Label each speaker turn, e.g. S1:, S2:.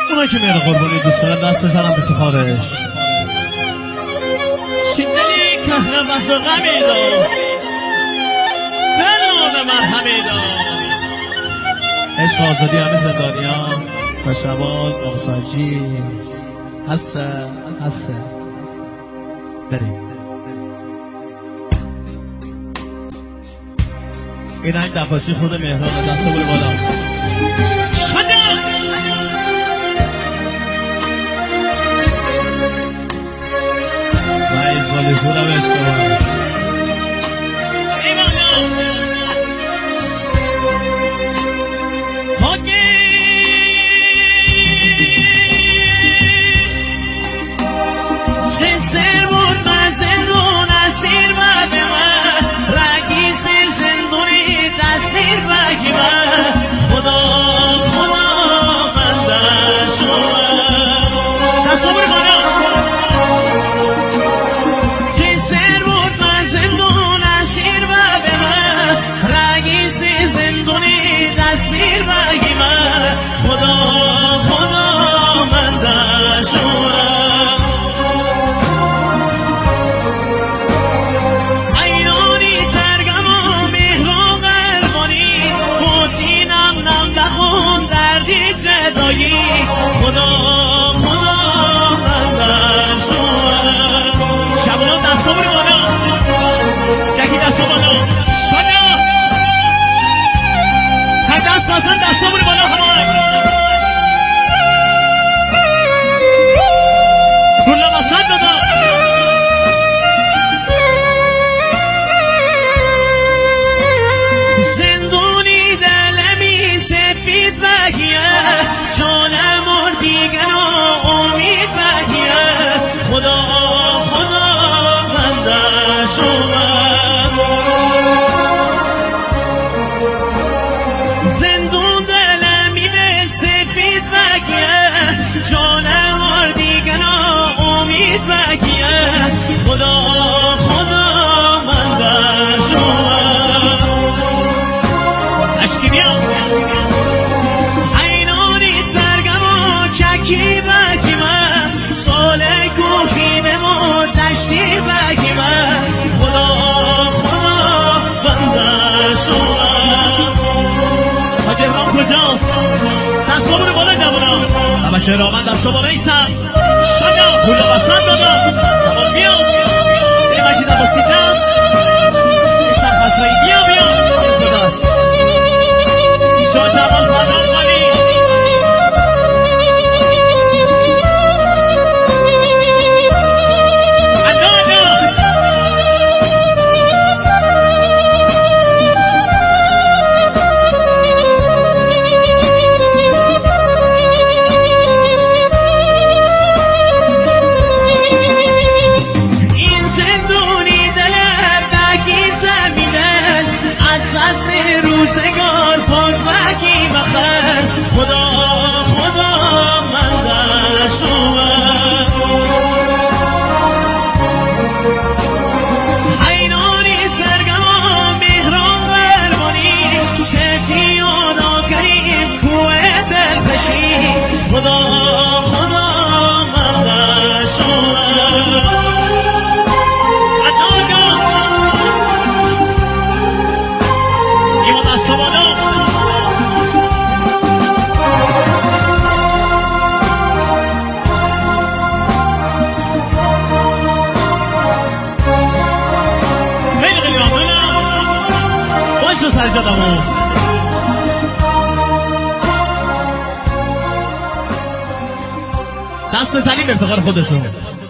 S1: اونایی که میره قربانی دوست دارن دست بزنم به کفارش. شیدلی که بس غمی دار دلان مرهمی دار. عشق آزادی همه زندانیان و شبان آقساجی هسته بریم. این این دفاسی خود مهران دسته بوده بالا شده و این خالی خودم اشتباه است. خدا من در شوام. شبانان دستا بری بالا جکی دستا بالا شالا تا دست بزن دستا بری بالا همه رولا بسند دادا زندونی دلمی سفید وحیه جانم دیگن و امید بگیه. خدا من در شوام. زندون دلمی به سفید بگیه جانم دیگن و امید بگیه. خدا من در شوام. اشکی بیام کی بگی من ساله کوهی به مدشتی بگی من. خدا بنده شوام. حاج ابراهیم کجاست؟ دستا برو بالا جوانان بچه را من دستا بالا ایسم شاید پولا بسند دادا جوان بیا این مشید عباسی دست ایسم خسایی بیا این خداست اینجا جوان فرام خالی روزگار پاک بگی بخیر. خدا من در شوام. حیرانی سرگم مهران برمانی شفتی آنا کریم کوه دلخشی. خدا من در شوام. سرجادمو دست بزنیم به افتخار خودتون.